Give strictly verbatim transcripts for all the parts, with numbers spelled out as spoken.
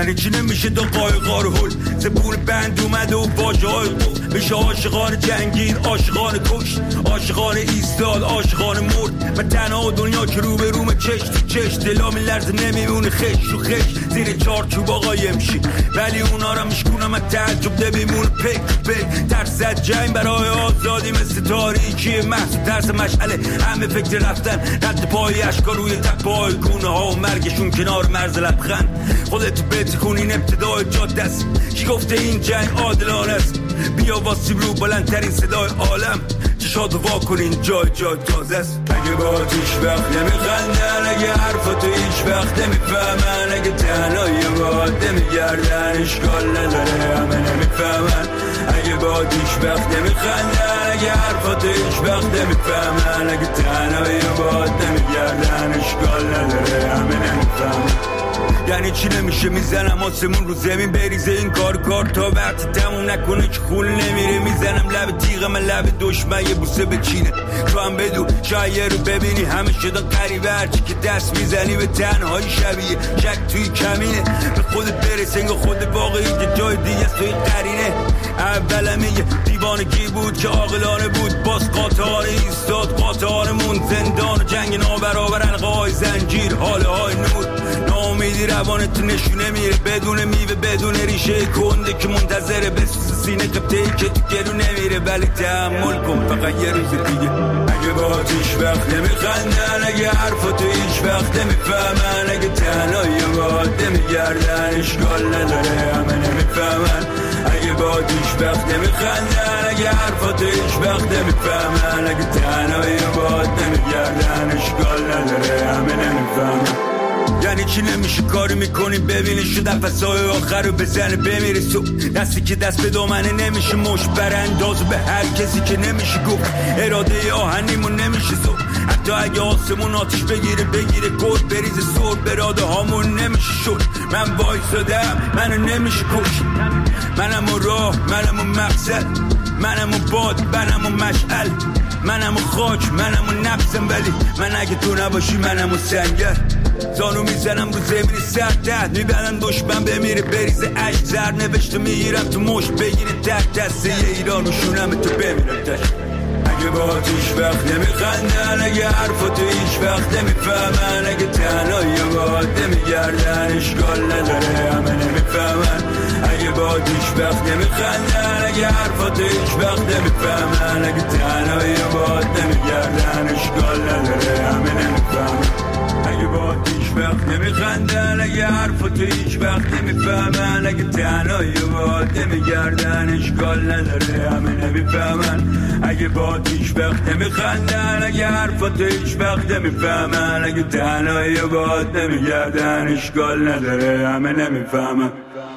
یعنی چی نمیشه دو قایقا رو هل زبون بند اومده و واجه های قول میشه عاشقان جنگین عاشقان کش عاشقان ایستاد عاشقان مرد من تنها دنیا که رو به روم چش تو چش دلا میلرزه نمیمونه خش و خش زیر چارچوب قایم شی ولی اونا را میشکونم از تعجب ده بیمونه پیک پیک ترس از جنگ برای آزادی مثل تاریکی محض ترس مشعله همه فکر رفتن رد پای اشکا روی تپای گونه ها و مرگشون کنار مرز لبخند خودتو بتکن این ابتدای جاده است کی گفته این جنگ عادلانه است بیا واسیم رو بلندترین صدای عالم چشاتو وا کنین جای جای تازه است اگه با هیچ وقت نمیخندن اگه حرفاتو هیچ وقت نمیفهمن اگه تنهایی باید نمیگردن اشکال نداره همه نمیفهمن اگه با هیچ وقت نمیخندن اگه حرفاتو هیچ وقت نمیفهمن اگه تنهایی باید نمیگردن اشکال نداره همه نمیفهمن یعنی چی نمیشه میزنم آسمون رو زمین بریزه این کار کار تا وقتی تموم نکنه که خون نمیره میزنم لب تیغ من لب دشمن یه بوسه بچینه تو هم بدون شاید رو ببینی همه شدن قریبه هرچی که دست میزنی به تنهایی شبیه شک توی کمینه به خودت برسه انگاه خود واقعی که جای دیگه است توی قرینه اولم یه دیوانگی بود که عاقلانه بود باز قاطعانه ایستاد قاطعانمون زندان و جنگ نابرابر حلقه‌های زنجیر حاله های نور ناامیدی روانت نشونه میره بدون میوه بدون ریشه کنده که منتظره بسوز سینه قبطه‌ای که تو گلو نمیره ولی تحمل کن فقط یه روز دیگه اگه با هیچ وقت نمیخندن اگه حرفاتو هیچ وقت نمیفهمن اگه تنهایی باید نمیگردن اشکال نداره همه نمیفهمن اگه با هیچ وقت نمیخندن اگه حرفاتو هیچ وقت نمیفهمن اگه تنهایی باید نمیگردن اشکال نداره همه نمیفهمن یعنی چی نمیشه کاری میکنی ببینی شو نفسای آخر رو بزنه بمیره تو دستی که دست به دامنه نمیشه مش برانداز به هر کسی که نمیشه گفت اراده آهنیمون نمیشه زو حتی اگه آسمون آتیش بگیره بگیره گل بریزه سور براده هامون نمیشه شد من وایسادم منو نمیشه کش منم و راه منم و مقصد منم و باد منم و مشعل منم و خاک منم و نفسم ولی من اگه تو نباشی منم و سنگر زانو میزنم رو زمین سردت میبرن دشمن بمیره بریزه عشق زر نوشته میگیرم تو مشت بگیره تک دسته یه ایران و شونم تو بمیرم تش اگه با هیچ وقت نمیخندن اگه حرفاتو هیچ وقت نمیفهمن اگه تنهایی باید نمیگردن اشکال نداره همه نمیفهمن اگه با هیچ وقت نمیخندن اگه حرفاتو هیچ وقت نمیفهمن اگه تنهایی باید نمیگردن اشکال نداره همه نمیفهمن اگه با هیچ وقت نمیخندن اگه حرفاتو هیچ وقت نمیفهمن اگه تنهایی باید نمیگردن اشکال نداره همه نمیفهمن اگه با هیچ وقت نمیخندن اگه حرفاتو هیچ وقت نمیفهمن اگه تنهایی باید نمیگردن اشکال نداره همه نمیفهمن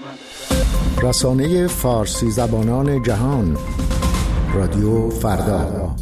رسانه فارسی زبانان جهان رادیو فردا.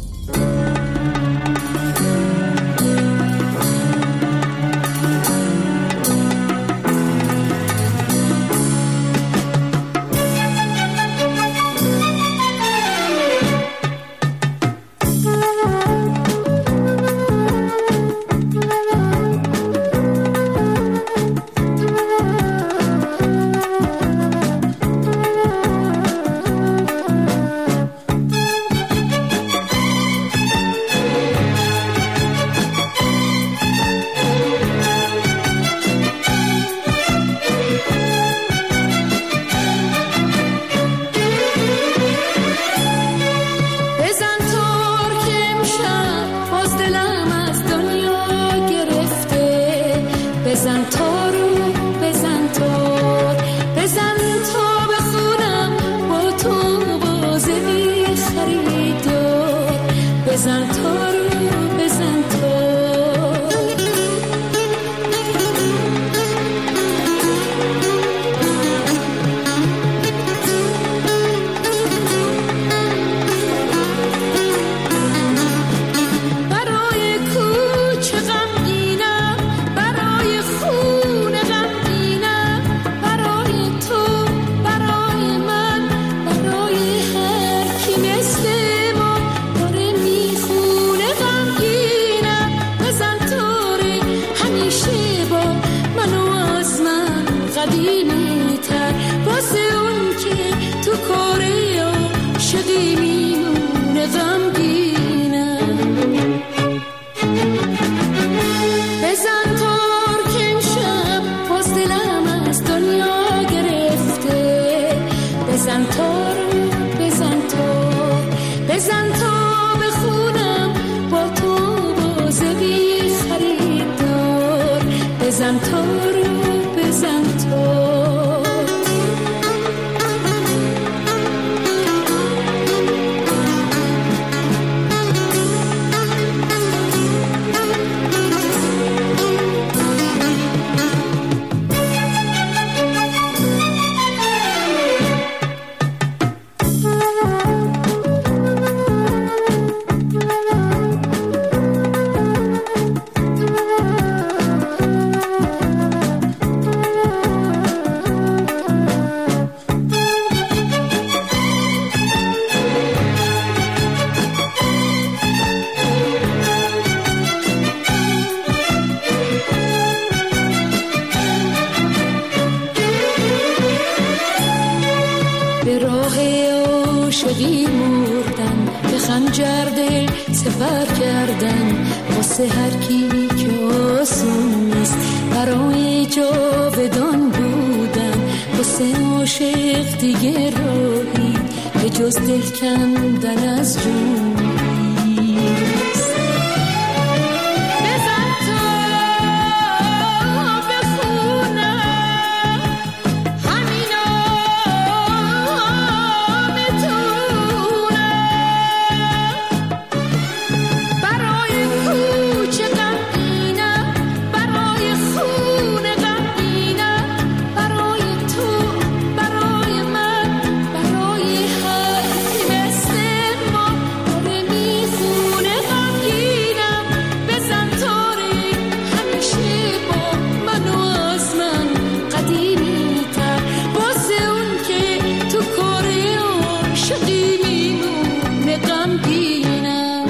عاشقی مردن، به خنجر دل سپر کردن، واسه هر کی که آسون نیست برای جاودان بودن. واسه عاشق دیگه راهی به جز دل کندن از جون نیست. بزن تا بخونم همینا میتونم، برای کوچه غمگینم، برای خونه غمگینم، برای تو، برای من، برای هر کی مثل ما داره میخونه غمگینم. بزن تاری همیشه با من و از من قدیمی تر، واسه اون که تو کار عاشقی میمونه غمگینم.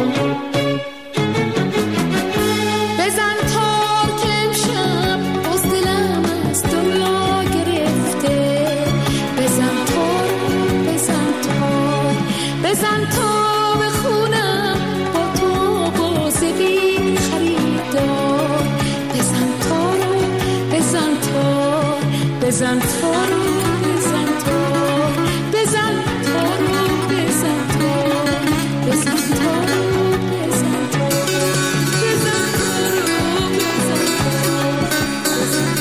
بزن تار که امشب باز دلم از دنیا گرفته. بزن تار، بزن تار، بزن تا بخونم با تو باز بی خریدار. بزن تارو، بزن تار، بزن تارو، بزن تار، بزن تارو، بزن تار، بزن تارو، بزن تار، بزن تارو، بزن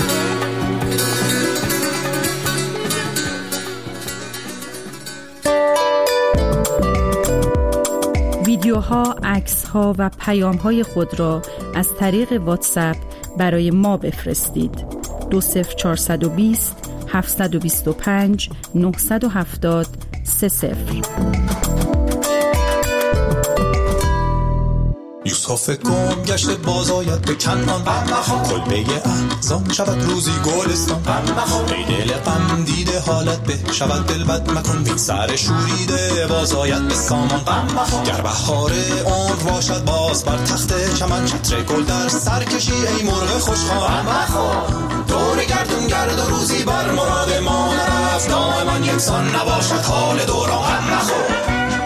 ویدیوها، عکس‌ها و پیام‌های خود را از طریق واتساپ برای ما بفرستید. دو صفر چهارصد و بیست هفتصد و بیست و پنج نهصد و هفتاد سه صفر. یوسف گم گشته باز آید به کنعان، کلبه احزان شود روزی گلستان. ای دل غم دیده حالت به شود دل بد مکن، بین سر شوریده باز آید به سامان. گر بهار عمر باشد باز بر تخت چمن، چتر گل در سر کشی ای مرغ خوشخوان. دور گردون گرد و روزی بر مراد ما نرفت، دائما یکسان نباشد حال دوران. غم نخور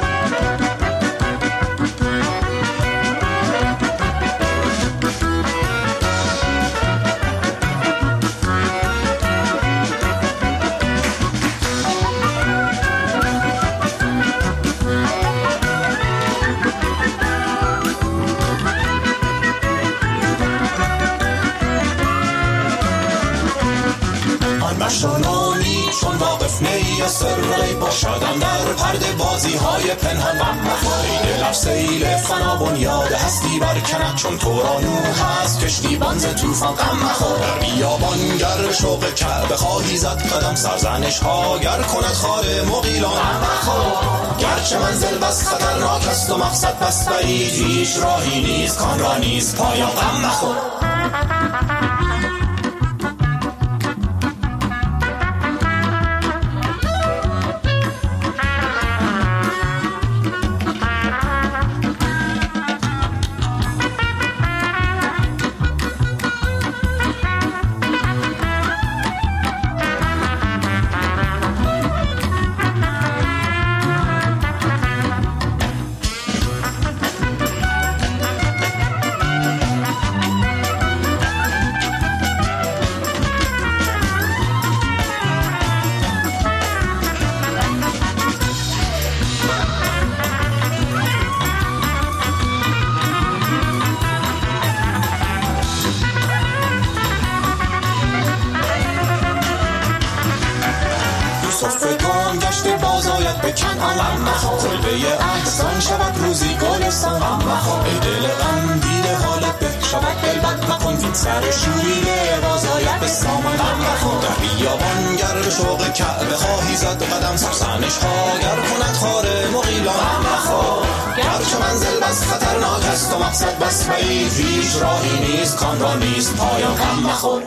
مشانانی چون واقف نی از سر باشدن در پرده بازی های پنهان. ای دل سیل فنا بنیاد هستی برکند، چون تو را نوح هست کشتی بانز توفان. غم مخور در بیابان گر شوق کعبه خواهی زد قدم، سرزنش ها گر کند خار مغیلان. غم مخور گرچه منزل بس خطرناک است و مقصد بس بعید، هیچ راهی نیست کان را نیست پایان. غم مخور کلبه احزان شود روزی گلستان. ای دل غم دیده حالت به شود دل بد مکن، این سر شوریده باز آید به سامان. در بیابان گر شوق کعبه خواهی زد قدم، سرزنش ها گر کند خار مغیلان. گرچه منزل بس خطرناک است و مقصد بس بعید، هیچ راهی نیست کان را نیست پایان. غم مخور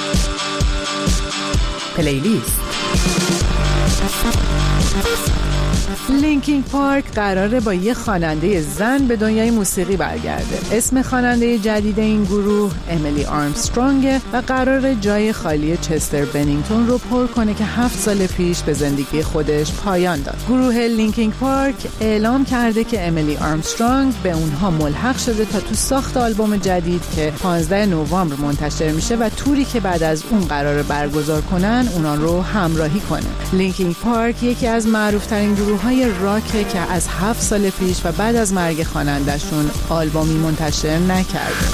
پلیلیست لینکین پارک قراره با یه خواننده زن به دنیای موسیقی برگرده. اسم خواننده جدید این گروه امیلی آرمسترونگ و قراره جای خالی چستر بنینگتون رو پر کنه که هفت سال پیش به زندگی خودش پایان داد. گروه لینکین پارک اعلام کرده که امیلی آرمسترونگ به اونها ملحق شده تا تو ساخت آلبوم جدید که پانزده نوامبر منتشر میشه و توری که بعد از اون قراره برگزار کنن اونان رو همراهی کنه. لینکین پارک یکی از معروفترین گروه‌های راکه که از هفت سال پیش و بعد از مرگ خواننده‌شون آلبومی منتشر نکرده.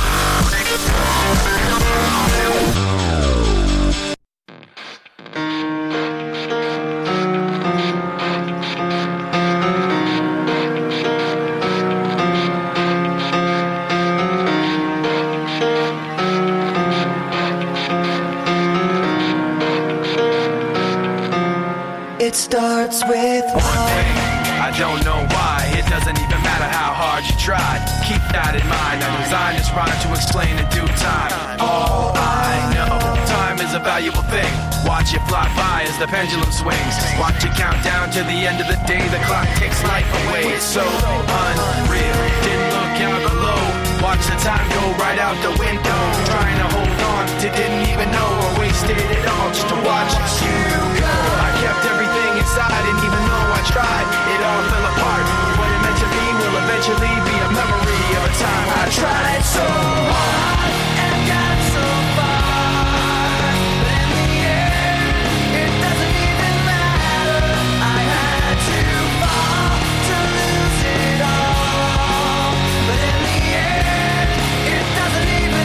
It starts with one thing, I don't know why. It doesn't even matter how hard you try. Keep that in mind. I designed this rhyme to explain in due time. All I know, time is a valuable thing. Watch it fly by as the pendulum swings. Watch it count down to the end of the day. The clock takes life away. It's so unreal. Didn't look out below. Watch the time go right out the window. Trying to hold on to didn't even know or wasted it all just to watch you go. I kept everything inside and even though I tried, it all fell apart. What it meant to be will eventually be a memory of a time I tried so hard and got so far. But in the end, it doesn't even matter. I had to fall to lose it all. But in the end, it doesn't even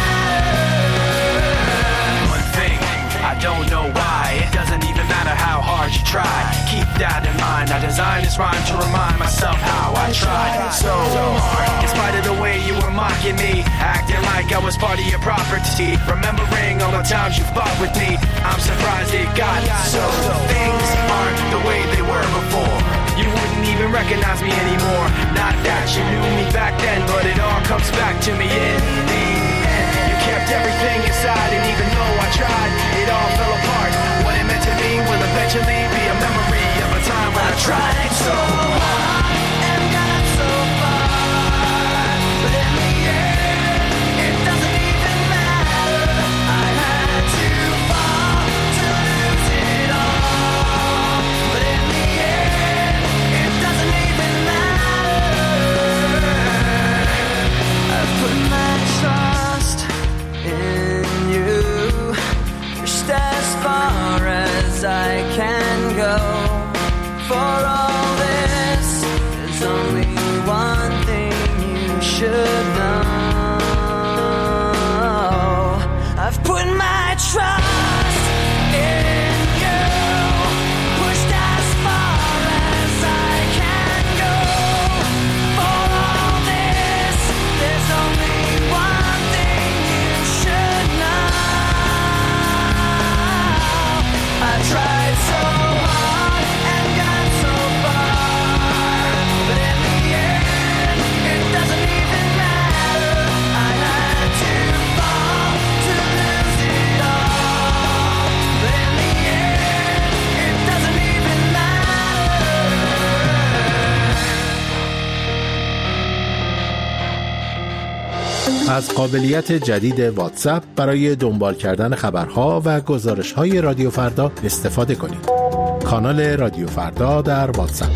matter. One thing, I don't know why. It doesn't even matter how hard you try. Keep that in mind. I designed this rhyme to remind myself how I tried so hard. In spite of the way you were mocking me, acting like I was part of your property, remembering all the times you fought with me, I'm surprised it got so. Things aren't the way they were before. You wouldn't even recognize me anymore. Not that you knew me back then, but it all comes back to me in the end. You kept everything inside, and even though I tried, it all fell apart. What it meant to me will eventually be a memory of a time when I tried so hard and got so far. But in the end, it doesn't even matter. I had to fall to lose it all. But in the end, it doesn't even matter. I've put my trust in you, pushed as far as I can go. For all this, there's only one thing you should know. I've put my trust in you, pushed as far as I can go. For all this, there's only one thing you should know. I tried so hard and got so far, but in the end, it doesn't even matter. I had to fall to lose it all, but in the end, it doesn't even matter. از قابلیت جدید واتساپ برای دنبال کردن خبرها و گزارش‌های رادیو فردا استفاده کنید. کانال رادیو فردا در واتساپ.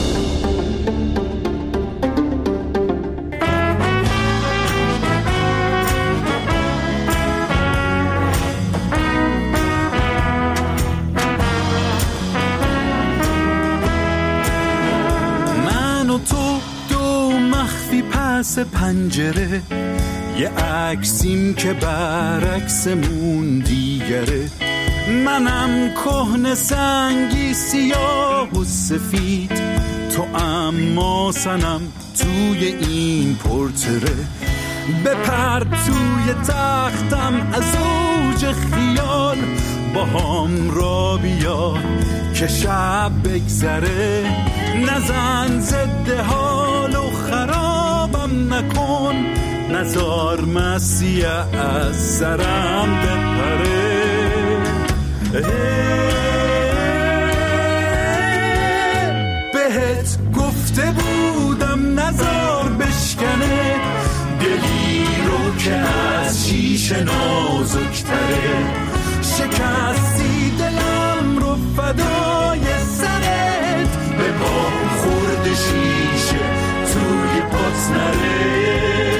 من و تو دو مخفی پس پنجره، یه عکسیم که برعکسمون دیگره. منم کهنه سنگی سیاه و سفید، تو اما سنم توی این پورتره. بپر توی تختم از اوج خیال، با هم را بیا که شب بگذره. نزن ضد حال و خرابم نکن، نزار مسیح از سرم بپره. بهت گفته بودم نزار بشکنه دلی رو که از شیشه نازکتره شکستی دلم رو فدای سرت به با خورد شیشه توی پات نره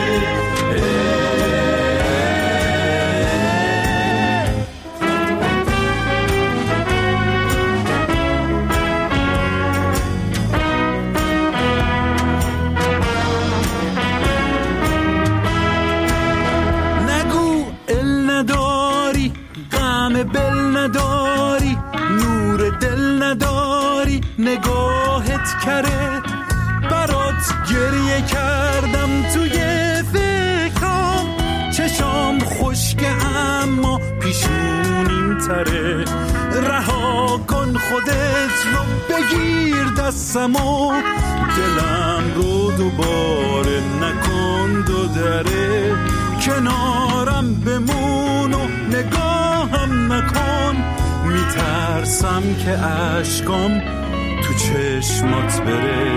بل نداری نور دل نداری نگاهت کرد برات گریه کردم توی فکرام چشام خشکه اما پیشونیم تره رها کن خودت رو بگیر دستمو دلم رو دوباره نکن دو دره کنارم بمون و نگاهم نکن میترسم که عشقام تو چشمات بره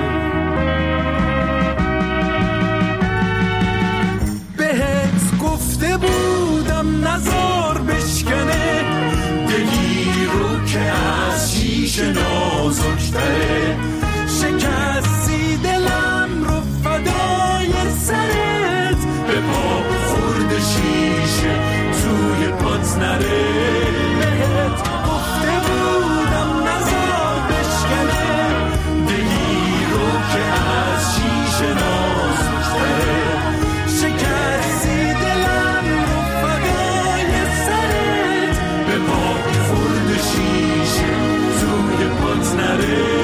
بهت گفته بودم نزار بشکنه دلی رو که از شیشه نازکتره شکستی دلم رو فدای سرت به پا خورد شیشه توی پات نره بهت گفته بودم نزار بشکنه دلی رو که از شیشه نازکتره شکستی دلم رو فدای سرت به پا خورد شیشه توی پات نره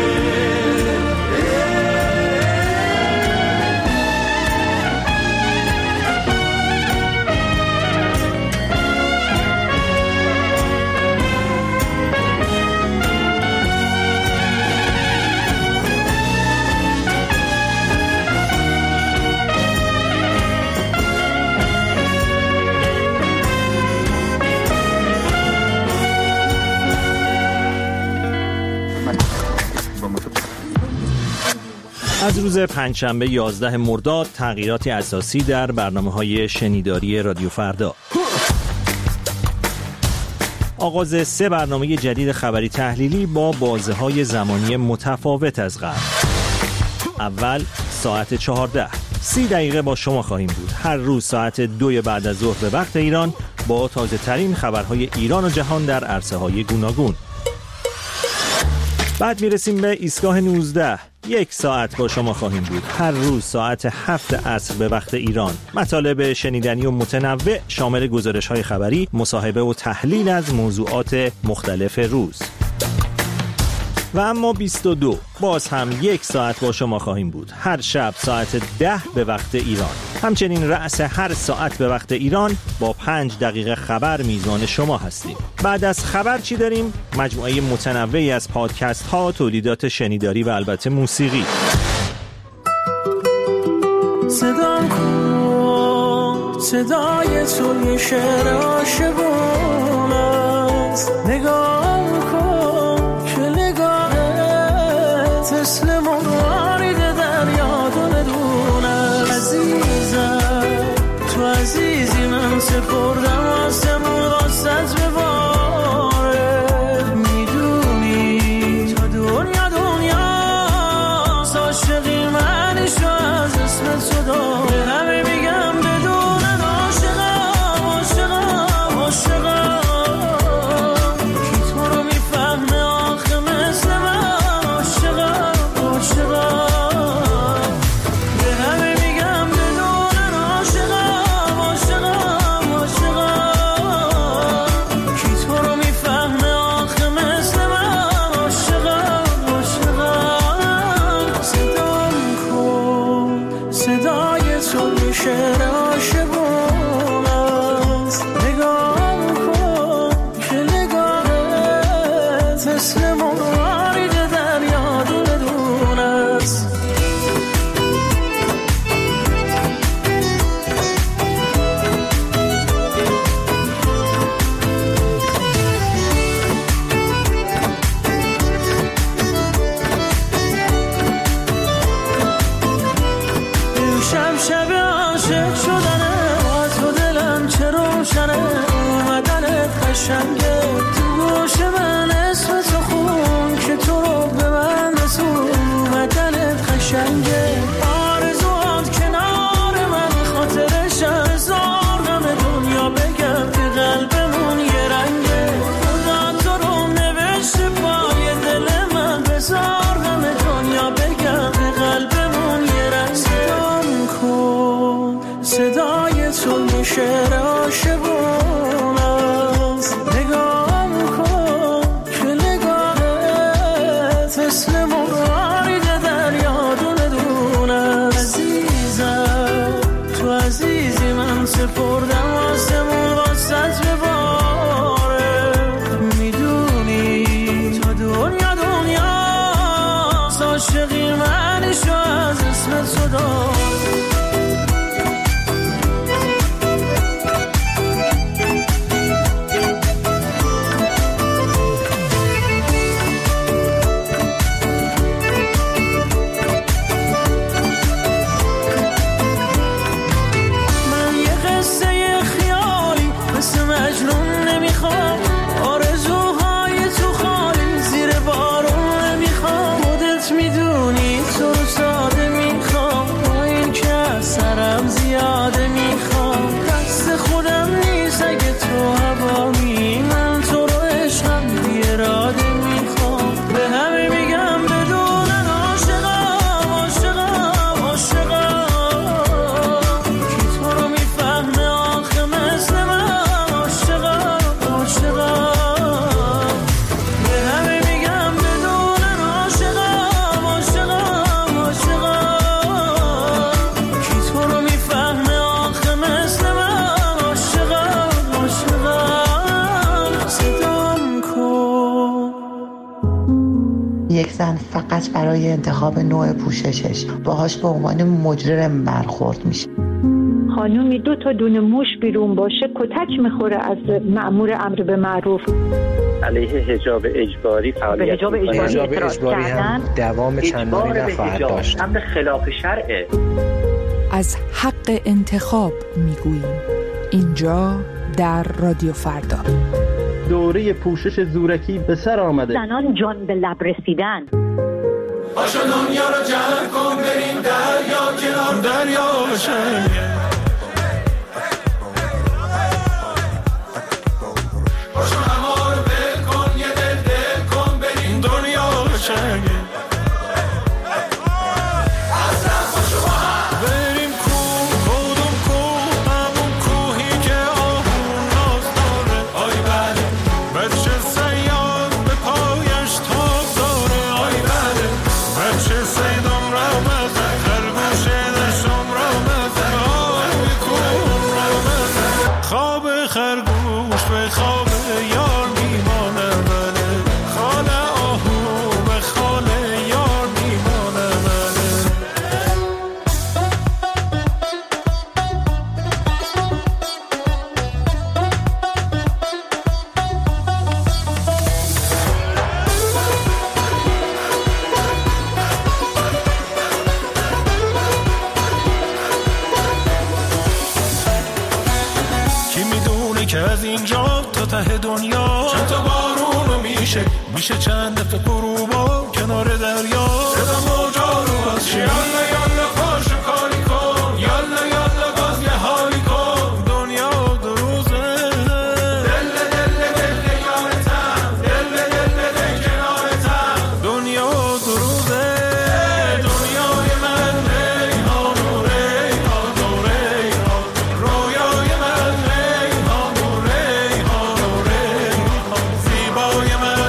از روز پنجشنبه یازده مرداد تغییراتی اساسی در برنامه‌های شنیداری رادیو فردا. آغاز سه برنامه جدید خبری تحلیلی با بازه‌های زمانی متفاوت از قبل. اول ساعت چهارده سی دقیقه با شما خواهیم بود. هر روز ساعت دو بعد از ظهر به وقت ایران با تازه ترین خبرهای ایران و جهان در عرصه‌های گوناگون. بعد میرسیم به ایستگاه نوزده. یک ساعت با شما خواهیم بود. هر روز ساعت هفت عصر به وقت ایران. مطالب شنیدنی و متنوع شامل گزارش‌های خبری، مصاحبه و تحلیل از موضوعات مختلف روز. و اما بیست و دو باز هم یک ساعت با شما خواهیم بود. هر شب ساعت ده به وقت ایران. همچنین رأس هر ساعت به وقت ایران با پنج دقیقه خبر میزان شما هستیم. بعد از خبر چی داریم؟ مجموعه متنوعی از پادکست ها، تولیدات شنیداری و البته موسیقی. صدام کن صدای تو یه شعر عاشقون است نگاه کن که نگاهت مثل مرارید دریا دونه دونه عزیزم تو عزیزی من سپردم آسمون واسط بباره میدونی تا دنیا دنیا عاشقی منشو از اسم تو داره همه میگم بدونن عاشقم عاشقم عاشقم کی تو رو میفهمه آخه مثل من عاشقم عاشقم به همه میگم بدونن عاشقم عاشقم عاشقم قشنگه تو گوش من اسم تو خون که تو رو به من رسون بدنت قشنگه آرزوات کنار من خاطرش هزار غم دنیا بگم که قلبمون یه رنگه خدا تو رو نوشته پای دل من بذار غم دنیا بگم که قلبمون یه رنگه صدام کن صدای تو میشه عاشقون است نگام کن که نگاهت مثل مرارید دریا دونه دونه عزیزم تو عزیزی من سپردم آسمون واسط بباره میدونی تا دنیا دنیا عاشقی منشو از اسم تو دار یک زن فقط برای انتخاب نوع پوششش باهاش به عنوان مجرم برخورد میشه. خانومی دو تا دونه موش بیرون باشه کتک میخوره از مأمور امر به معروف. علیه حجاب اجباری فعالیت حجاب اجباری, حجاب اجباری هم دوام چندانی نخواهد داشت. امر خلاف شرعه. از حق انتخاب میگوییم اینجا در رادیو فردا. دوره پوشش زورکی به سر آمده. زنان جان به لب رسیدن. باشو دنیا رو جمع کن بریم دریا کنار دریا بشن. باشو همه رو بل کن یه دل دل کن بریم دنیا بشن. میشه چند دفعه غروبا کنار دریا صدا موجا رو از یالا یالا پاشو کاری کن یالا یالا باز یه حالی کن دنیا دو روزه دل دل دل یارتم دل دل دل کنارتم دنیا دو روزه دنیای من ریحان و ریحان و ریحان رویای من ریحان و ریحان و ریحان زیبای من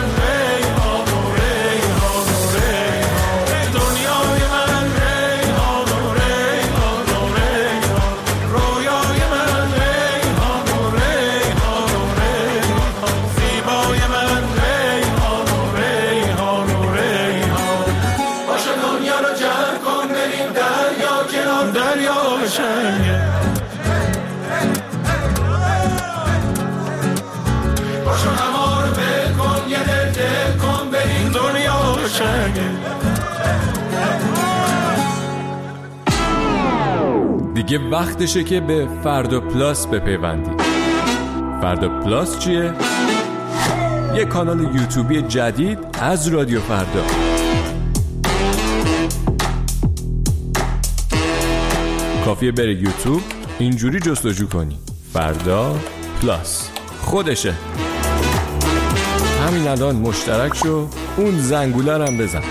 دیگه وقتشه که به فردا پلاس بپیوندید. فردا پلاس چیه؟ یک کانال یوتیوبی جدید از رادیو فردا. کافیه بری یوتیوب اینجوری جستجو کنی فردا پلاس، خودشه. همین الان مشترک شو، اون زنگوله رو هم بزن.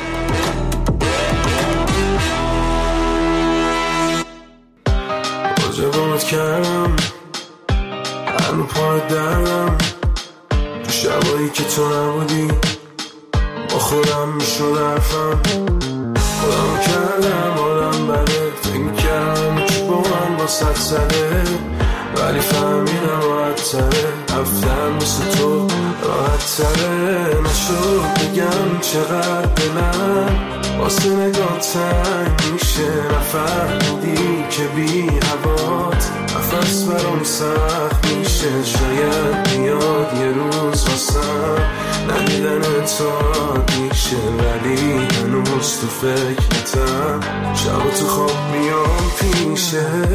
باجبات کردم هنو پای دردم، تو شبایی که تو نبودی با خودم میشون حرفم. خودم کردم آدم بده، فکر میکردم که با من با ست سده، ولی فهمیدم راحت تره رفتن مثل تو راحت تره. نشد بگم چقدر دلم واسه نگاه تنگ میشه، نفهمیدی که بی هوات نفس برام سخت میشه. شاید بیاد یه روز واسم ندیدن تو میشه، ولی هنوز تو فکرتم، شب تو خواب میام پیشت.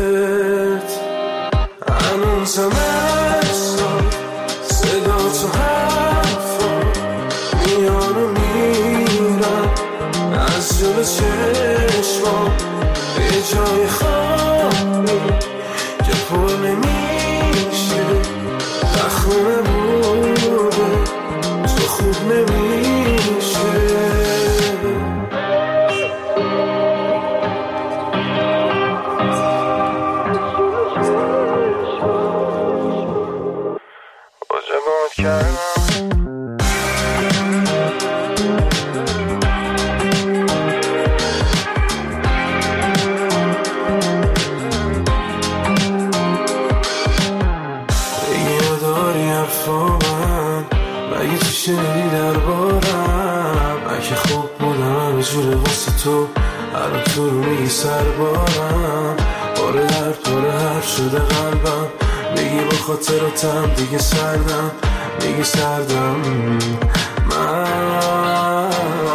هنوز هم احسان صدا تو حرفا میان و میرم از جلو چشمام به جای خالی که پر نمیشه. زخم نبوده تو خوب نمیشه. شنیدی در بارم اگه خوب بودم همه جوره واسه تو، الان تو رو میگی سر بارم، باره درد باره حرف شده قلبم، میگی با خاطراتم دیگه سردم، میگی سردم. من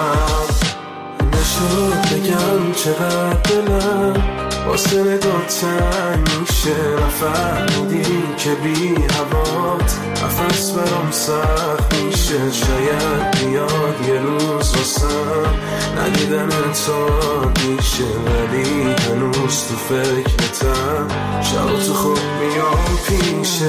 نشد بگم چقدر دلم واسه نگاه تنگ میشه، نفهمیدی که بی هوات نفس برام سخت میشه. شاید بیاد یه روز واسم ندیدن تو میشه، ولی هنوز تو فکرتم، شب تو خوب میام پیشت.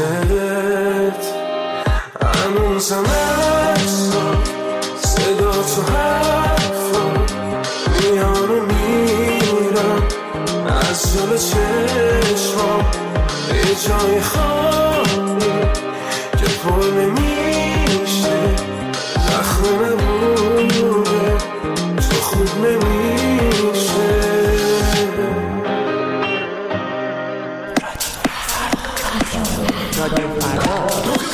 هنوز هم احسان صدا تو حرفا میان و میرم از جلو چشمام به جای خالی که پر نمیشه. زخم نبوده تو خوب نمیشه. رادیو فردا.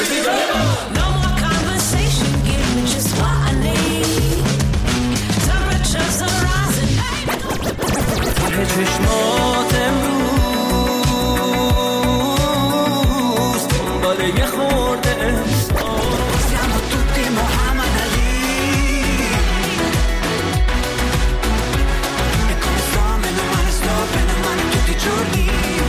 چشمات امروز دنبال یه خورده siamo tutti Muhammad Ali e come sto meno male sto bene male tutti i giorni.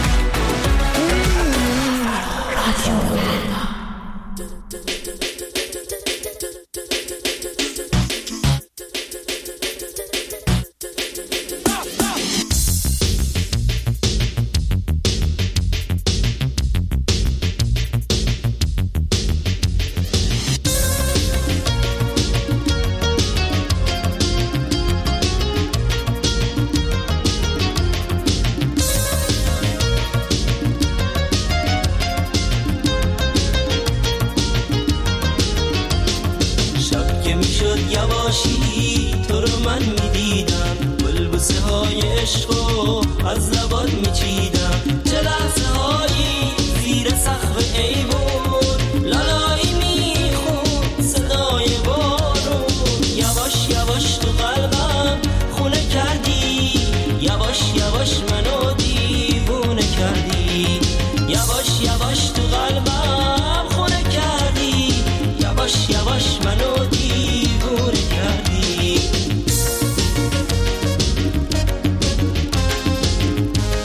یواشی تو رو من میدیدم، بلبوسه های عشقو از لبات میچیدم، چه لحظه هایی زیر سقف ایوون لالایی میخون صدای بارون. یواش یواش تو قلبم خونه کردی، یواش یواش منو دیوونه کردی، یواش یواش تو قلبم خونه کردی، یواش یواش منو دیوونه کردی.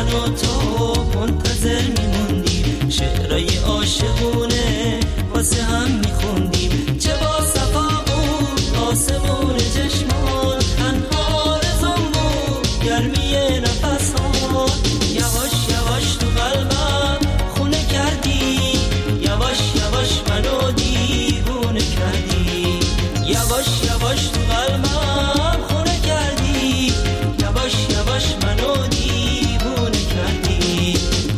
من و تو منتظر میموندیم، شعرهای عاشقونه واسه هم میخوندیم. چه با صفا بود آسمون چشمان، تنها رزم بود گرمی نفس ها. یواش یواش تو قلبم خونه کردی، یواش یواش منو دیوونه کردی. یواش یواش تو قلبم خونه کردی، یواش یواش منو دیوونه کردی.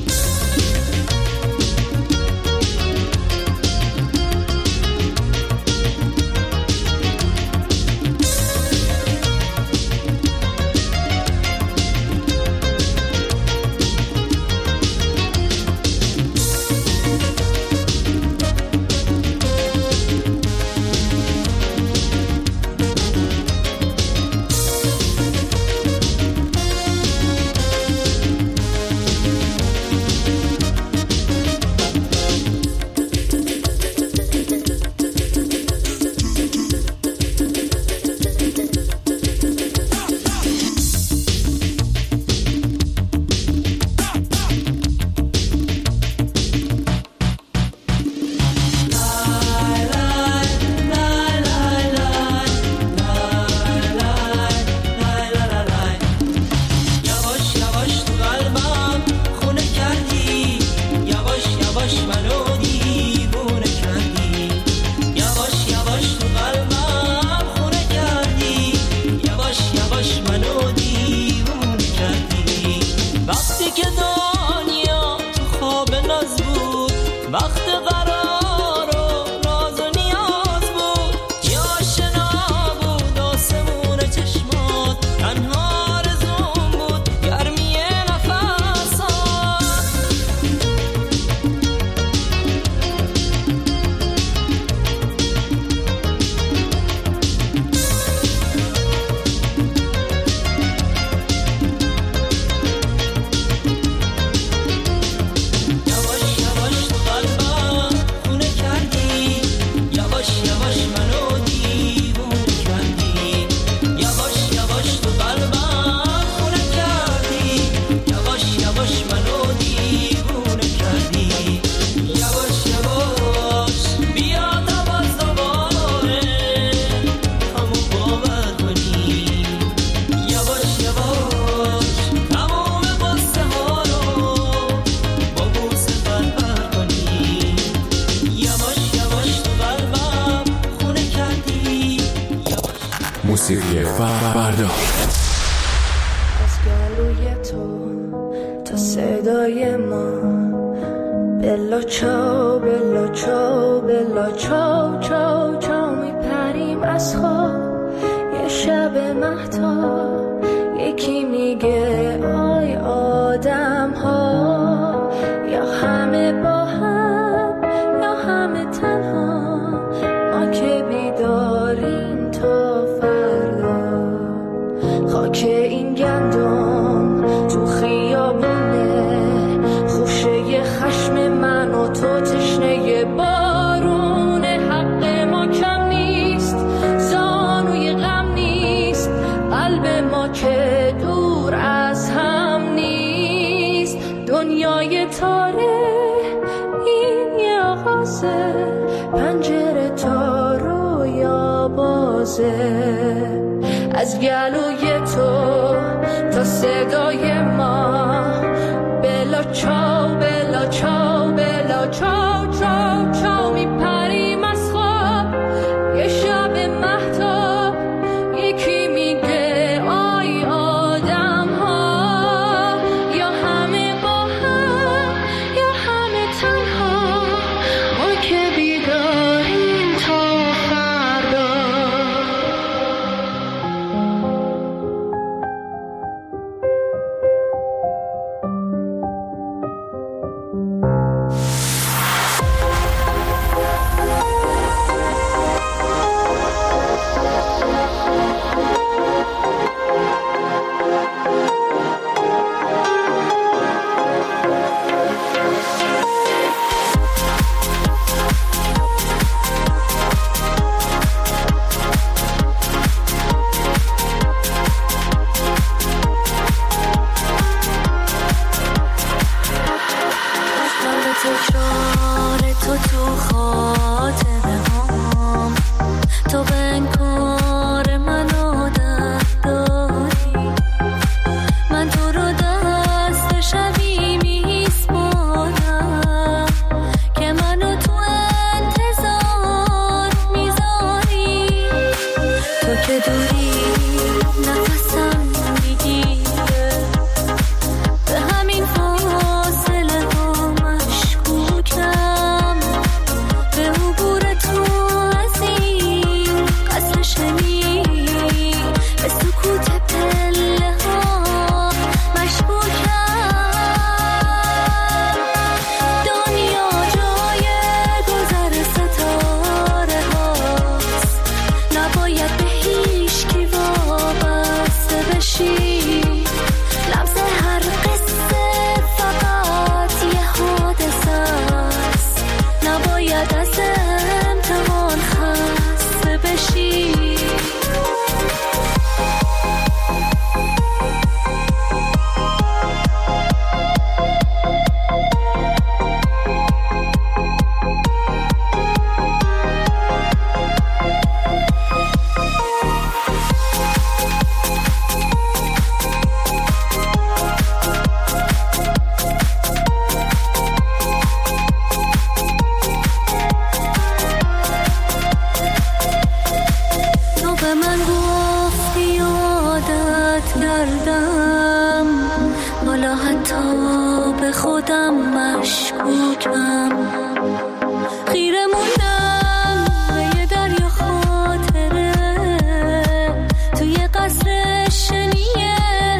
موسیقی فردا. از گلوی تو تا صدای ما، بلا چاو بلا چاو بلا چاو چاو چاو میپریم از خواب. یه شب مهتاب یکی میگه آی آدم ها، یا همه با هم یا همه تنها، ما که بیداریم تا فردا. خاک این گندم تو خیابونه، خوشه خشم من و تو تشنه بارونه. حق ما کم نیست، زانوی غم نیست، قلب ما که دور از هم نیست. دنیای تاره این یه آغازه، پنجره تا رویا بازه. از گلوی تو تا صدای ما، بلا چاو بلا چاو بلا چاو چاو چاو میپریم از خواب. یه شب مهتاب یکی میگه آی آدم ها، یا همه با هم یا همه تنها، ما که بیداریم تا فردا. مشکوکم، حالا حتی به خودم مشکوکم. خیره موندم به یه دریا خاطره، توی قصر شنیه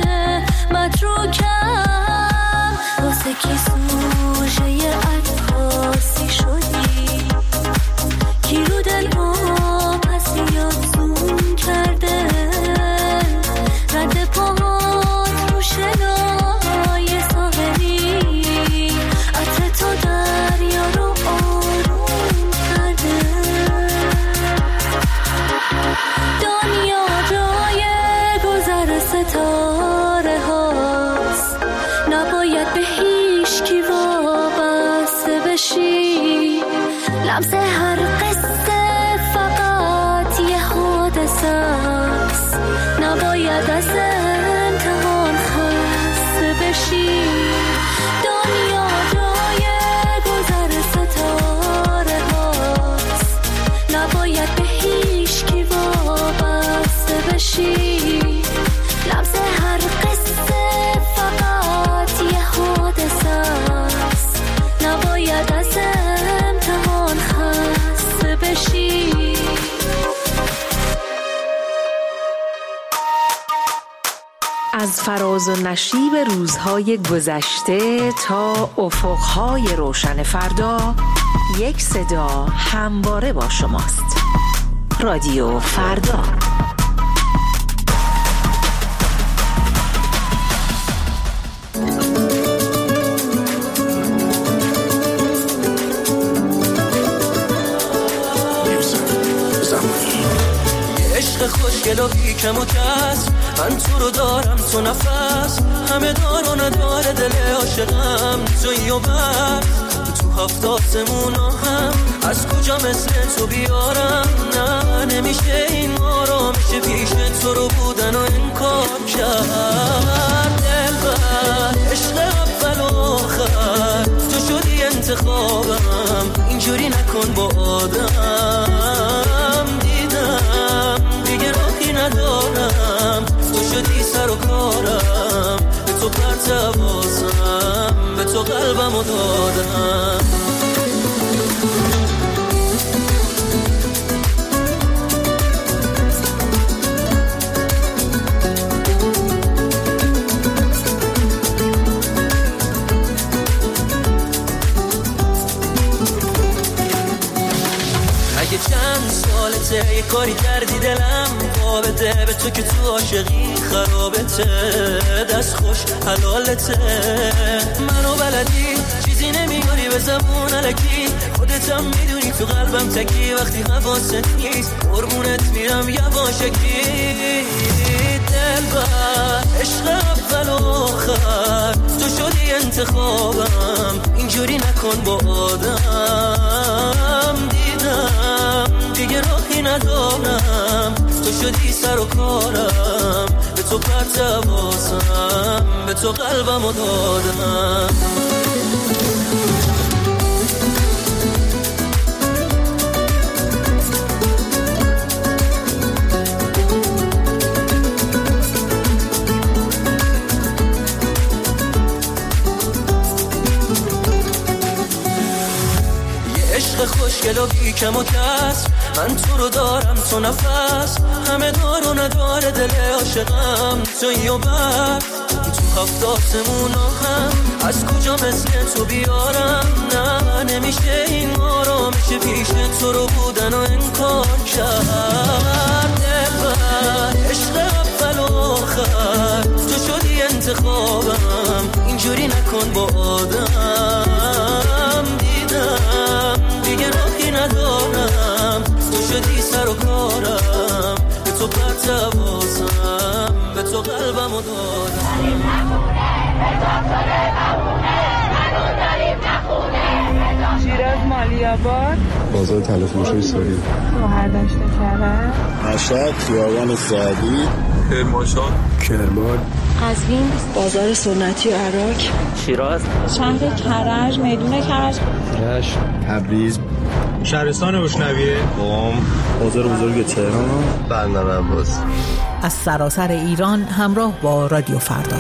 متروکم. واسه کی سوژه یه عکاسی شدی، کی رو دل رو پس یاد زوم کرده، رد پاهات رو شنای ساحلی، عطر تو دریا رو آروم کرده. دنیا جای گذر ستاره هاست، نباید به هیچ کی وابسته بشی. لمس هر قصه فقط یه حادثه است، نباید از امتحان خسته بشی. دنیا جای گذر ستاره هاست، نباید به هیچ کی وابسته بشی. لمس هر قصه فقط یه حادثه است، نباید از امتحان خسته بشی. از فراز و نشیب روزهای گذشته تا افقهای روشن فردا، یک صدا همواره با شماست. رادیو فردا. عشق خوشگل و بی کم و کس، من تو رو دارم تو نفس، همه دار و نداره دل عاشقم تویی و بس. تو هفت آسمونا هم از کجا مثل تو بیارم، نه نمیشه این ما رو، میشه پیش تو رو بودن و انکار کرد. دلبر عشق اول و آخر، تو شدی انتخابم، اینجوری نکن با آدم. دیدم دیگه راهی ندارم، تو شدی سر و کارم، به تو پرتوازم، به تو قلبمو دادم. اگه چند سالته یه کاری کردی دلم پا بده به تو که تو عاشقی خرابته، دست خوش حلالته. منو بلدی چیزی نمیاری به زبون الکی، خودتم میدونی تو قلبم تکی، وقتی حواست نیست قربونت میرم یواشکی. دلبر عشق اول و آخر، تو شدی انتخابم، اینجوری نکن با آدم. دیدم دیگه راهی ندارم، تو شدی سر و کارم، به تو پرتوازم، به تو قلبمو دادم. عشق خوشگل و بی کم و کس، من تو رو دارم تو نفس، همه دار و نداره دل عاشقم تویی و بس. تو هفت آسمونا هم از کجا مثل تو بیارم، نه نمیشه این ما رو، میشه پیش تو رو بودن و انکار کرد. دلبر عشق اول و آخر، تو شدی انتخابم، اینجوری نکن با آدم. دیدم دیگه راهی ندارم، تو شدی سر و کارم، به تو پرتوازم، به تو قلبمو دادم. شیراز مالی‌آباد، بازار تلفروشی ساری، شهردشت کرج، مشهد خیابان سعدی، کرمانشاه، کرمان، قزوین بازار سنتی عراق، شیراز، شهر کرج، میدون کرج، رشت، تبریز، شهرستان بوشنویه، قم، بازار بزرگ تهران، بندر عباس، از سراسر ایران همراه با رادیو فردا.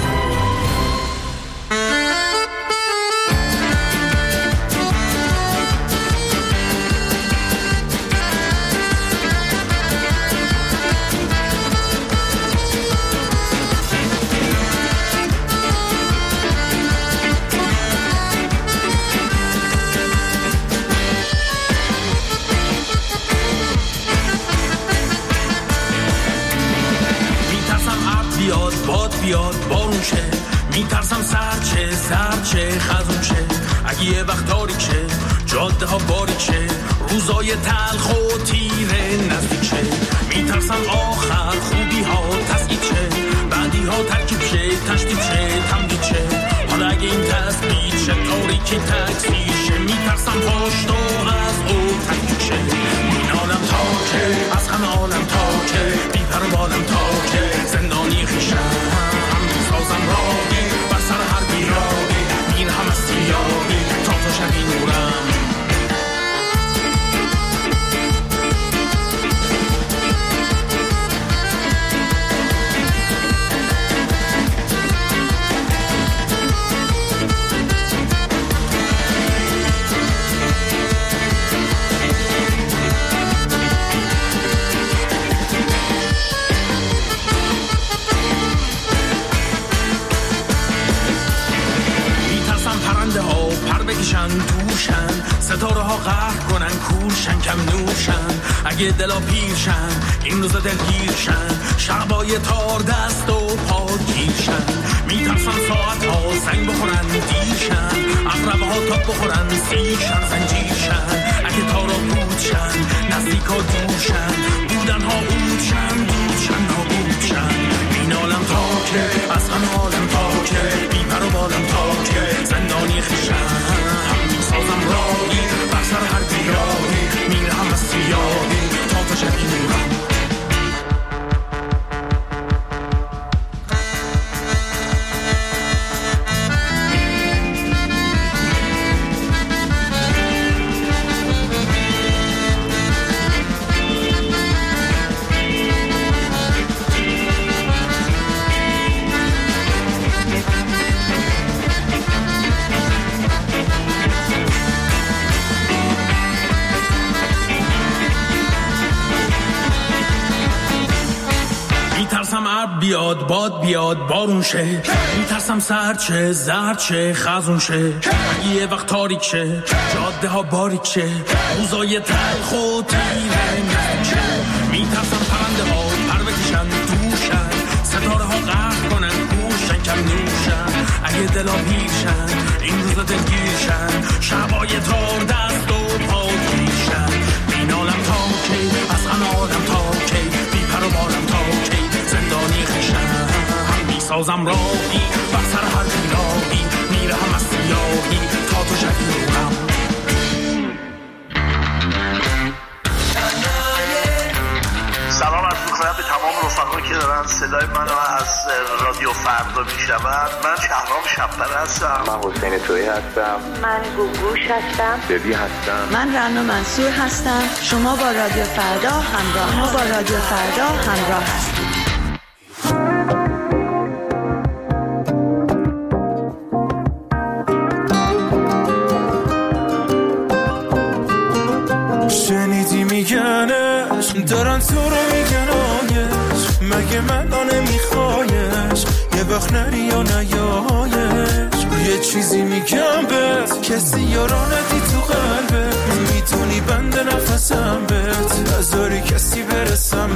بیاد بارون شه، میترسم سرد شه سرد شه خزون شه، اگه یه وقت تاریک شه جاده ها باریک شه، روزای تلخ و تیره نزدیک شه، میترسم آخر خوبی ها تسکیت شه، بعدی ها ترکیب شه تشدید شه تمدید شه، حالا اگه این تثبیت شه تاریکی تکثیر شه، میترسم پشت و از او تکیک شه، این عالم تا که از همه عالم تا که بیپر و بالم تا که زندانی خیشم سازم راهی بر سر هر بیراهی این هم از سیاهی تا تو شبی نورم. توشن ستاره ها قهر کنن کورشن کم نوشن، اگه دلا پیرشن این روزا دلگیرشن، شعبای تار دست و پا گیرشن، میترسن ساعت ها سنگ بخورن دیرشن، اقربه ها تاب بخورن سیرشن زنجیرشن، اگه تارا بودشن نزدیک ها دورشن، بودن ها اودشن دودشن نابودشن، این عالم تا که از همه عالم تا که بیپر و بالم تا که زندانی خیشن سازم راهی بر سر هر بیراهی میرم از سیاهی تا تا شبی نورم. میترسم عرب بیاد باد بیاد بارون شه، میترسم سرد شه زرد شه خزون شه، اگه یه وقت تاریک شه جاده ها باریک شه، روزای تلخ و تیره نزدیک شه، میترسم پرنده ها پر بکشن دوشن، ستاره ها قهر کنن کورشن کم نوشن، اگه دلا پیرشن این روزا دلگیرشن، شعبای تار دست و پا گیرشن، این عالم تا که از همه عالم تا که بیپر و بالم تا که زندانی خیشم میسازم راهی بر سر هر بیراهی میرم از سیاهی تا تو شبی نورم. سلام عرض می‌کنم به تمام رفقایی که دارن صدای منو از رادیو فردا میشنون. من شهرام شب‌پره هستم. من حسین تویی هستم. من گوگوش هستم. ببی هستم. من رنا منصور هستم. شما با رادیو فردا همراه ما با رادیو فردا همراه هستید. شنیدی میگنش دارن تو رو میگنایش، مگه من نمیخوایش یه وقت نری یا نیایش، یه چیزی میگم بهت کسی یارانتی تو قلبت، میتونی بند نفسم بهت نذاری کسی بره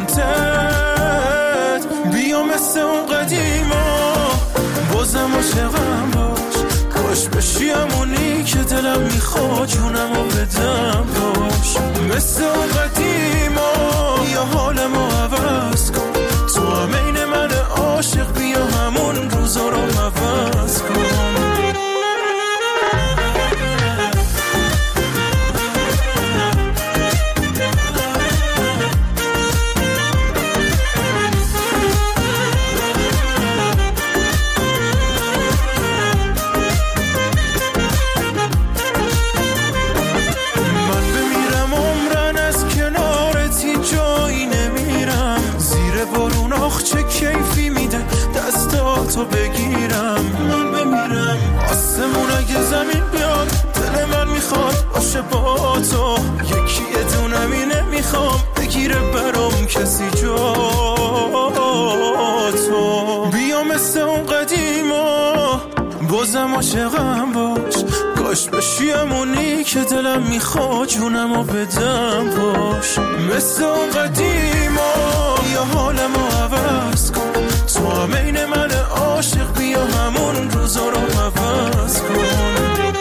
سمتت، بیا مثل اون قدیما بازم عاشقم باش، کاش بشی همونی که دلم میخواد جونمو بدم باش، مثل اون قدیما یا حالمو عوض کن، تو هم این من عاشق بیا همون روزا رو عوض کن. من بمیرم عمرن از که تو بگیرم من بمیرم. آسمون اگه زمین بیاد دل من میخواد باشه با تو، یکی دونم اینه میخوام بگیره برام کسی جا تو. بیا مثل اون قدیما بازم عاشقم باش، کاش بشیمونی که دلم میخواد جونمو بدم باش. مثل اون قدیما یا حالمو عوض کن، تو هم این من عاشق بیا همون روزا رو عوض کن.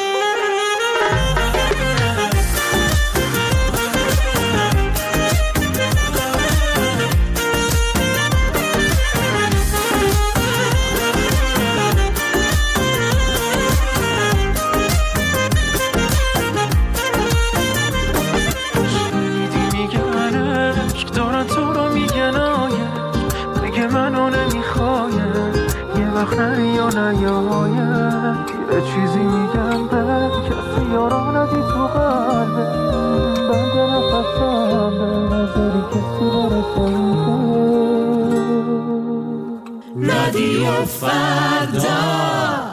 یه چیزی میگم به کسی یارا ندی تو قلبه، بند نفسم به نظری کسی برسه. رادیو فردا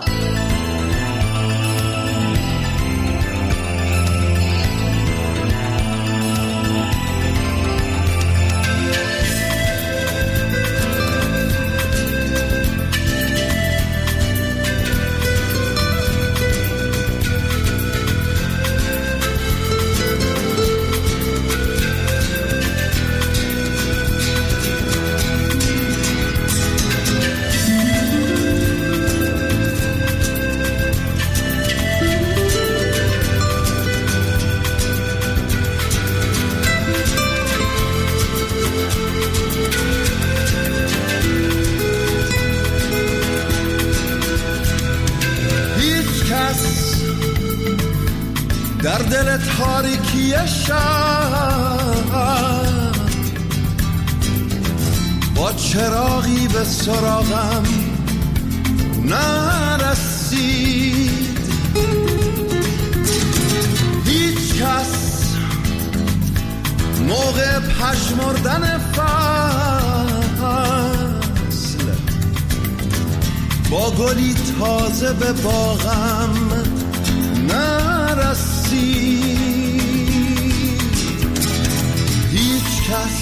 در دل تاریکی شب با چراغی به سراغم نرسید. هیچ کس موقع پژمردن فصل با گلی تازه به باغم نرسید. هیچ کس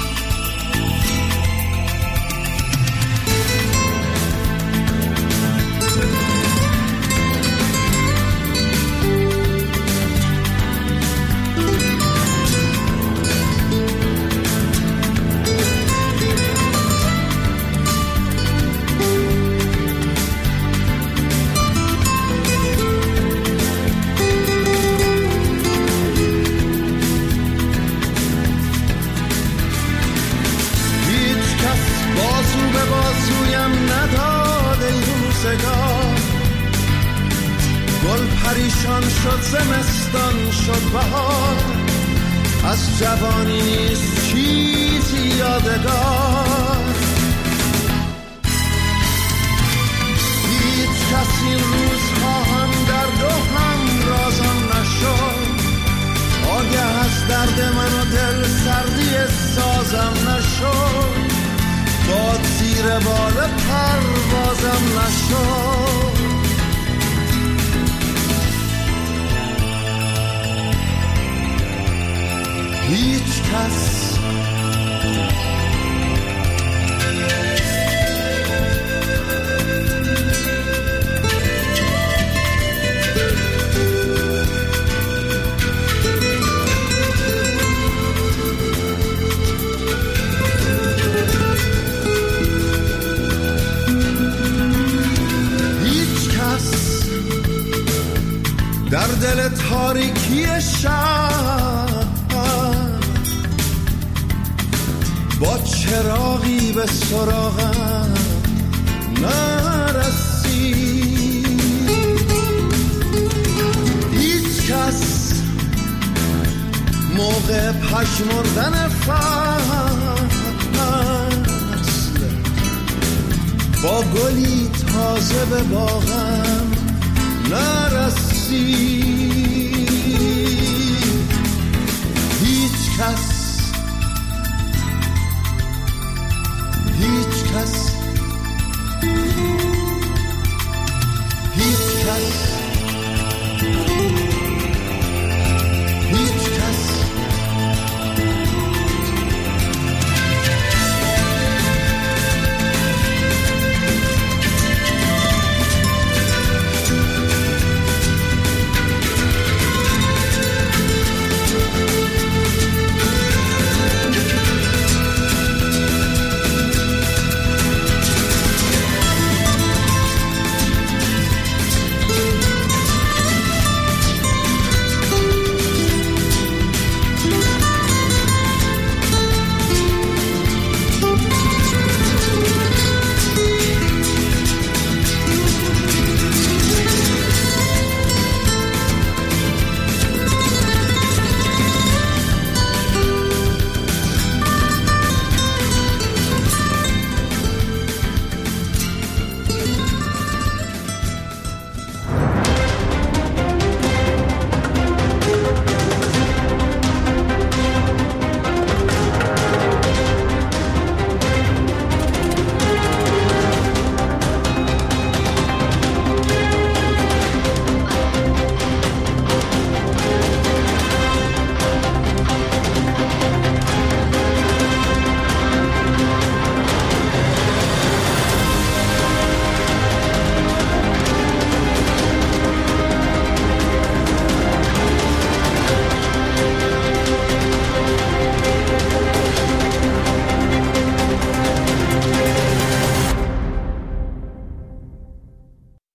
گل پریشان شد، زمستان شد بهار، از جوانی نیست چیزی یادگار. هیچ کسی روزها هم درد و هم رازم نشد، آگه از درد من و دل سردی سازم نشد، باد زیر بال پروازم نشد. هیچ کس در دل تاریکی شب با چراغی به سراغم نرسید. هیچ کس موقع پژمردن فصل با گلی تازه به باغم نرسید. هیچ کس